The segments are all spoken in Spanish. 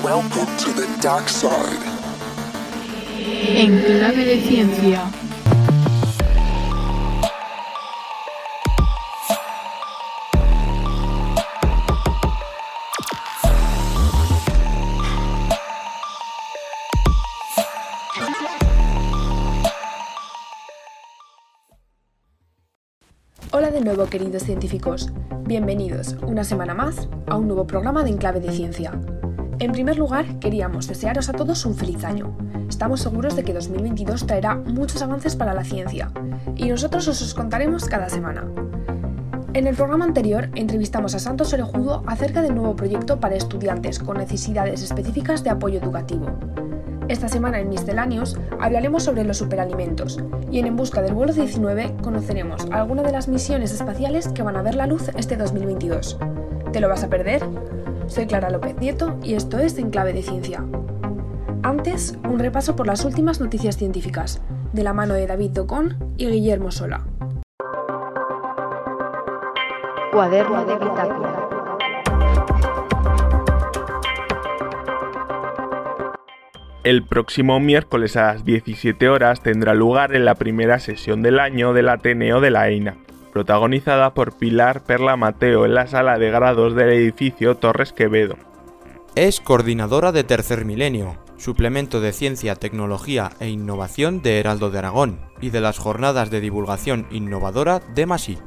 Welcome to the dark side. En clave de ciencia. Hola de nuevo, queridos científicos. Bienvenidos una semana más a un nuevo programa de En Clave de Ciencia. En primer lugar, queríamos desearos a todos un feliz año. Estamos seguros de que 2022 traerá muchos avances para la ciencia y nosotros os contaremos cada semana. En el programa anterior entrevistamos a Santos Orejudo acerca del nuevo proyecto para estudiantes con necesidades específicas de apoyo educativo. Esta semana en Misceláneos hablaremos sobre los superalimentos y en Busca del vuelo 19 conoceremos algunas de las misiones espaciales que van a ver la luz este 2022. ¿Te lo vas a perder? Soy Clara López Nieto y esto es En Clave de Ciencia. Antes, un repaso por las últimas noticias científicas, de la mano de David Docón y Guillermo Sola. Cuaderno de bitácora. El próximo miércoles a las 17 horas tendrá lugar en la primera sesión del año del Ateneo de la EINA, protagonizada por Pilar Perla Mateo en la sala de grados del edificio Torres Quevedo. Es coordinadora de Tercer Milenio, suplemento de Ciencia, Tecnología e Innovación de Heraldo de Aragón, y de las jornadas de divulgación innovadora de Masí.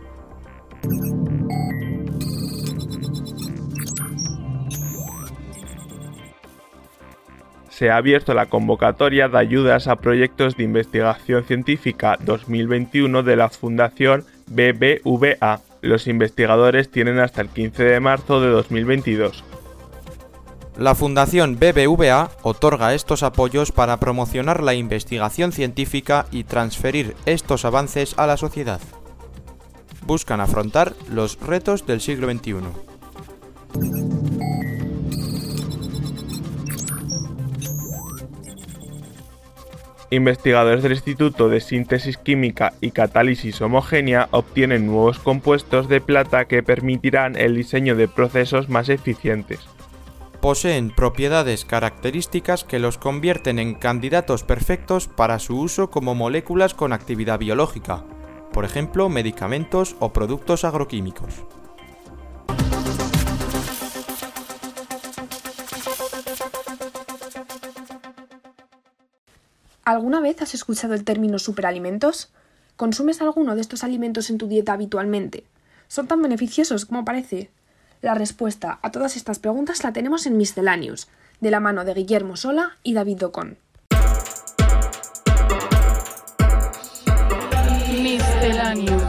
Se ha abierto la convocatoria de ayudas a proyectos de investigación científica 2021 de la Fundación BBVA. Los investigadores tienen hasta el 15 de marzo de 2022. La Fundación BBVA otorga estos apoyos para promocionar la investigación científica y transferir estos avances a la sociedad. Buscan afrontar los retos del siglo XXI. Investigadores del Instituto de Síntesis Química y Catálisis Homogénea obtienen nuevos compuestos de plata que permitirán el diseño de procesos más eficientes. Poseen propiedades características que los convierten en candidatos perfectos para su uso como moléculas con actividad biológica, por ejemplo, medicamentos o productos agroquímicos. ¿Alguna vez has escuchado el término superalimentos? ¿Consumes alguno de estos alimentos en tu dieta habitualmente? ¿Son tan beneficiosos como parece? La respuesta a todas estas preguntas la tenemos en Misceláneos, de la mano de Guillermo Sola y David Docón. Misceláneos.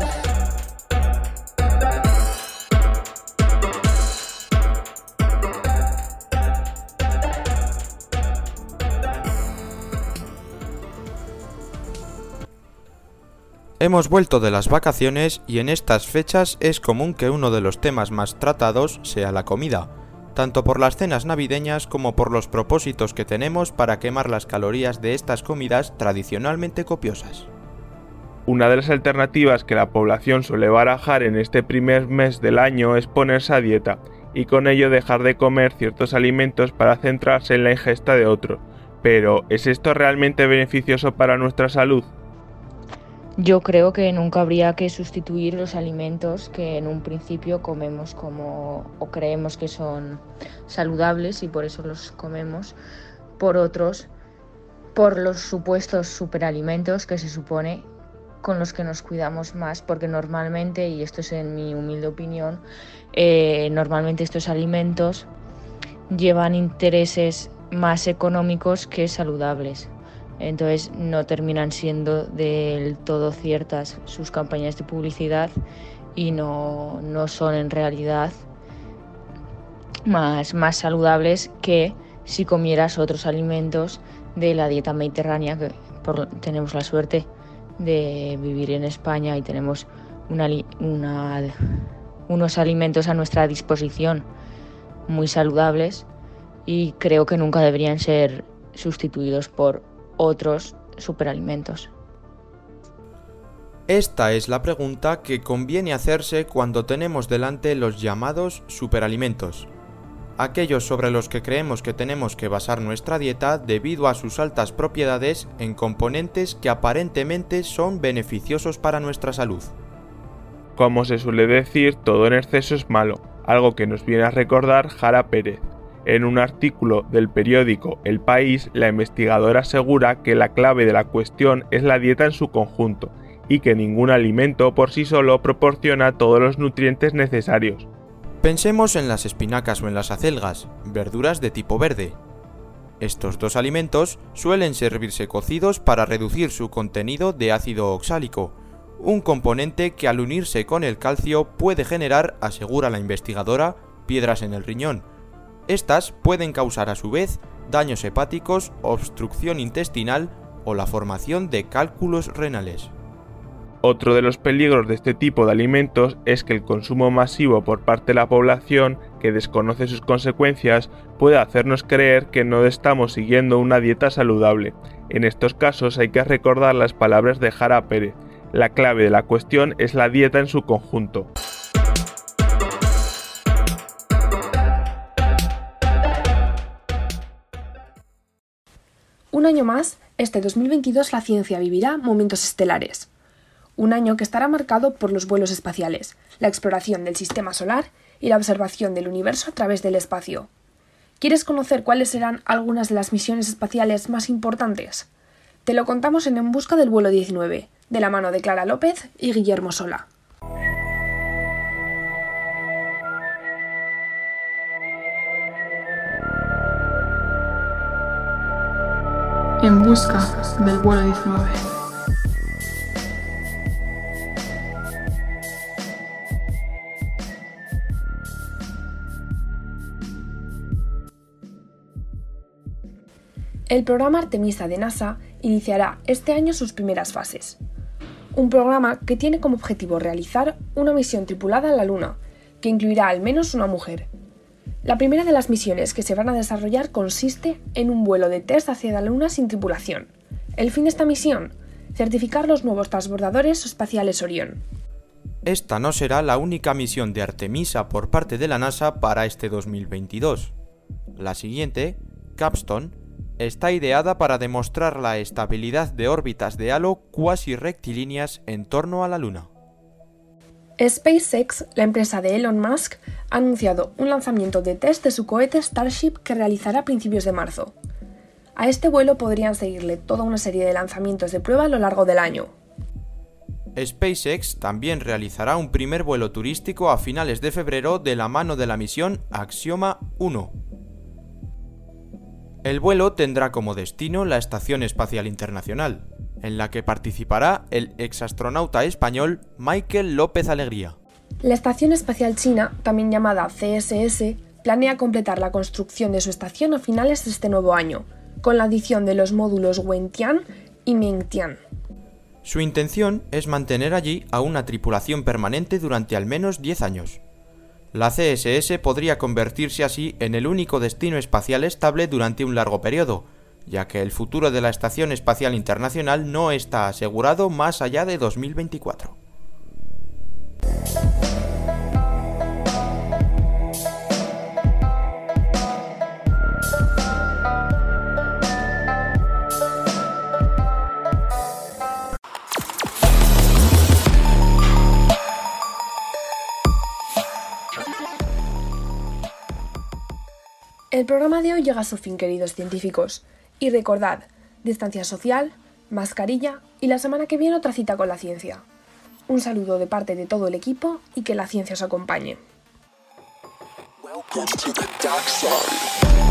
Hemos vuelto de las vacaciones y en estas fechas es común que uno de los temas más tratados sea la comida, tanto por las cenas navideñas como por los propósitos que tenemos para quemar las calorías de estas comidas tradicionalmente copiosas. Una de las alternativas que la población suele barajar en este primer mes del año es ponerse a dieta, y con ello dejar de comer ciertos alimentos para centrarse en la ingesta de otros. Pero, ¿es esto realmente beneficioso para nuestra salud? Yo creo que nunca habría que sustituir los alimentos que en un principio comemos como o creemos que son saludables y por eso los comemos, por otros, por los supuestos superalimentos que se supone con los que nos cuidamos más, porque normalmente, y esto es en mi humilde opinión, normalmente estos alimentos llevan intereses más económicos que saludables. Entonces no terminan siendo del todo ciertas sus campañas de publicidad y no son en realidad más saludables que si comieras otros alimentos de la dieta mediterránea, que tenemos la suerte de vivir en España y tenemos unos alimentos a nuestra disposición muy saludables y creo que nunca deberían ser sustituidos por otros superalimentos. Esta es la pregunta que conviene hacerse cuando tenemos delante los llamados superalimentos. aquellos sobre los que creemos que tenemos que basar nuestra dieta debido a sus altas propiedades en componentes que aparentemente son beneficiosos para nuestra salud. Como se suele decir, todo en exceso es malo, algo que nos viene a recordar Jara Pérez. En un artículo del periódico El País, la investigadora asegura que la clave de la cuestión es la dieta en su conjunto, y que ningún alimento por sí solo proporciona todos los nutrientes necesarios. Pensemos en las espinacas o en las acelgas, verduras de tipo verde. Estos dos alimentos suelen servirse cocidos para reducir su contenido de ácido oxálico, un componente que al unirse con el calcio puede generar, asegura la investigadora, piedras en el riñón. Estas pueden causar a su vez daños hepáticos, obstrucción intestinal o la formación de cálculos renales. Otro de los peligros de este tipo de alimentos es que el consumo masivo por parte de la población, que desconoce sus consecuencias, puede hacernos creer que no estamos siguiendo una dieta saludable. En estos casos hay que recordar las palabras de Jara Pérez. La clave de la cuestión es la dieta en su conjunto. Un año más, este 2022 la ciencia vivirá momentos estelares. Un año que estará marcado por los vuelos espaciales, la exploración del sistema solar y la observación del universo a través del espacio. ¿Quieres conocer cuáles serán algunas de las misiones espaciales más importantes? Te lo contamos en busca del vuelo 19, de la mano de Clara López y Guillermo Sola. En busca del vuelo 19. El programa Artemisa de NASA iniciará este año sus primeras fases. Un programa que tiene como objetivo realizar una misión tripulada a la Luna, que incluirá al menos una mujer. La primera de las misiones que se van a desarrollar consiste en un vuelo de test hacia la Luna sin tripulación. El fin de esta misión, certificar los nuevos transbordadores espaciales Orión. Esta no será la única misión de Artemisa por parte de la NASA para este 2022. La siguiente, Capstone, está ideada para demostrar la estabilidad de órbitas de halo cuasi rectilíneas en torno a la Luna. SpaceX, la empresa de Elon Musk, ha anunciado un lanzamiento de test de su cohete Starship que realizará a principios de marzo. A este vuelo podrían seguirle toda una serie de lanzamientos de prueba a lo largo del año. SpaceX también realizará un primer vuelo turístico a finales de febrero de la mano de la misión Axioma 1. El vuelo tendrá como destino la Estación Espacial Internacional, en la que participará el exastronauta español Michael López Alegría. La Estación Espacial China, también llamada CSS, planea completar la construcción de su estación a finales de este nuevo año, con la adición de los módulos Wentian y Mengtian. Su intención es mantener allí a una tripulación permanente durante al menos 10 años. La CSS podría convertirse así en el único destino espacial estable durante un largo periodo, ya que el futuro de la Estación Espacial Internacional no está asegurado más allá de 2024. El programa de hoy llega a su fin, queridos científicos. Y recordad, distancia social, mascarilla y la semana que viene otra cita con la ciencia. Un saludo de parte de todo el equipo y que la ciencia os acompañe. Welcome to the dark side.